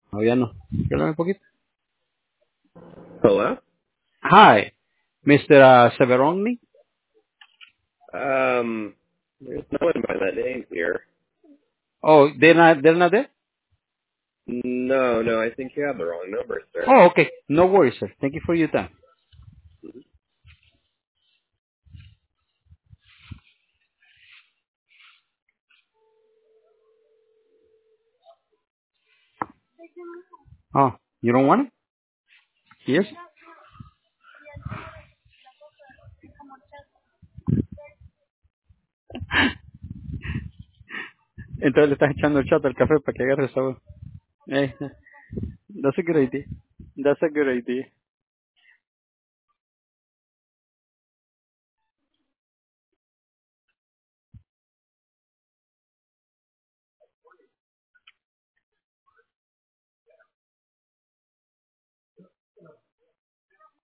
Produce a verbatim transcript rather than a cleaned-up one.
No, ya no. Espérame un poquito. Hello? Hi, mister Uh, Severoni. Um, there's no one by that name here. Oh, they're not, they're not there? No, no, I think you have the wrong number, sir. Oh, okay. No worries, sir. Thank you for your time. Oh, you don't want it? Yes. Entonces le estás echando el chat al café para que agarre sabor. Eh, that's a good idea. That's a good idea.